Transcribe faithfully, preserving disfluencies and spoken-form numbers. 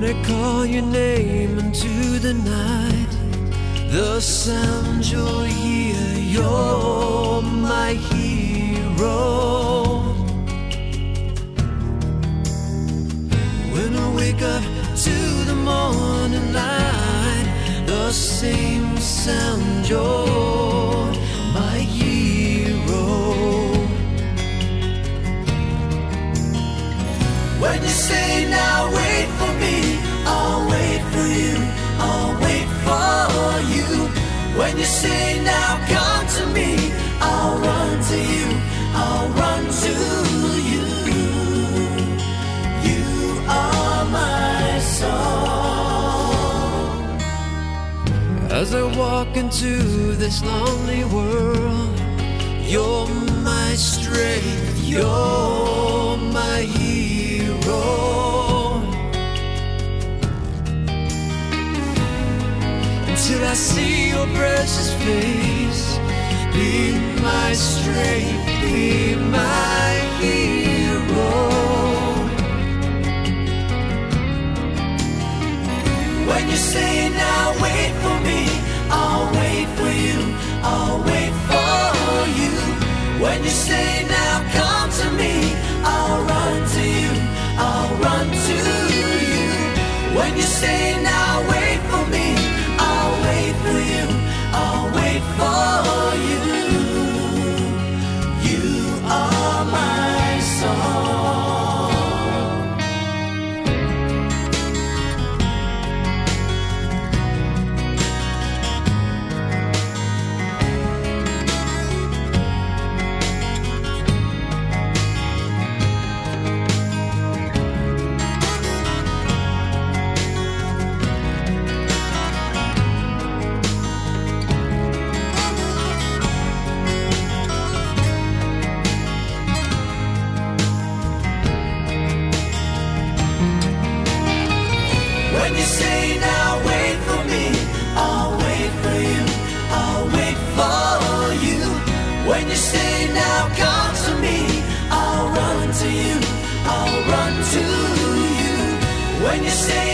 When I call your name into the night, the sound you'll hear, you're my hero. When I wake up to the morning light, the same sound, you're my hero. When you say now wait for me, I'll wait for you, I'll wait for you. When you say now come to me, I'll run to you, I'll run to you. You are my song. As I walk into this lonely world, you're my strength, you're my hero. Till I see your precious face, be my strength, be my hero. When you say now wait for me, I'll wait for you, I'll wait for you. When you say now come to me, I'll run to you, I'll run to you. When you say now wait for me, I'll wait for you, I'll wait for you. You are my song. When you say now wait for me, I'll wait for you, I'll wait for you. When you say now come to me, I'll run to you, I'll run to you. When you say